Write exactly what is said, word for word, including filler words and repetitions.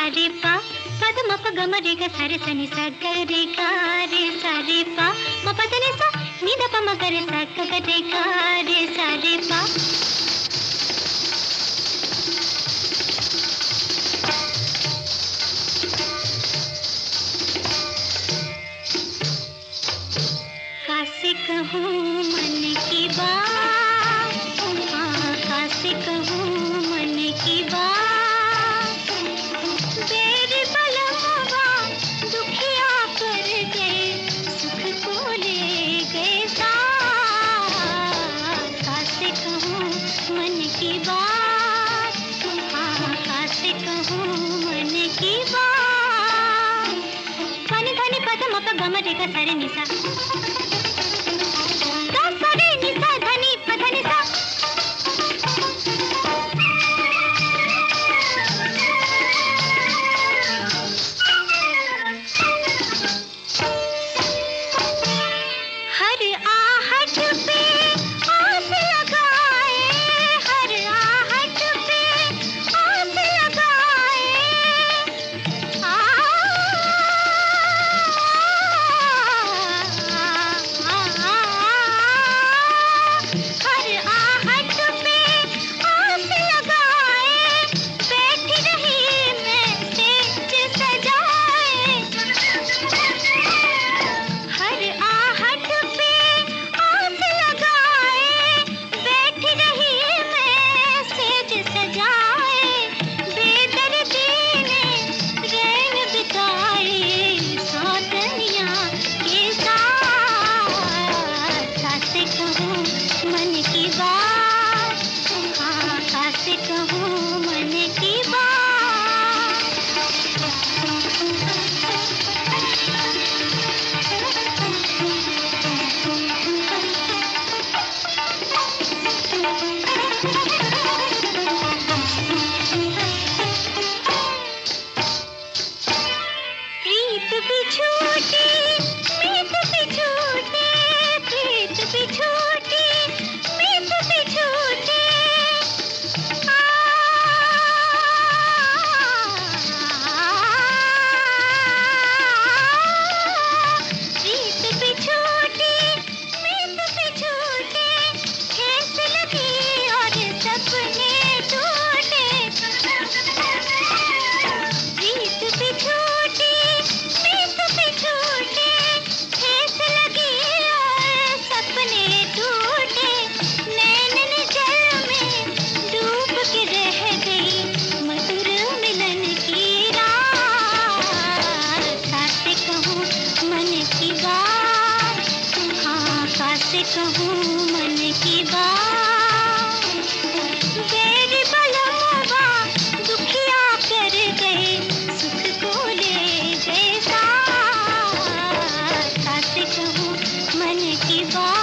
सारे पा पद म प ग म रे ग सा रे सा नि सा ग रे गा रे सा रे पा म प द नि सा नि द प म ग रे सा ग ग रे गा रे सा रे पा। कासे कहूँ मन की बात, हाँ कासे कहूँ मन की बात, बेरी बलवा दुखिया कर गए, सुख को ले गए साथ। कासे कहूँ मन की बात, हाँ कासे कहूँ मन की बात। धनी धनी पद म प ग म रे ग सा रे नि सा से कहूँ मन की बात, बेरी बलवा दुखिया कर गए, सुख को ले गए साथ। से कहूँ मन की बात।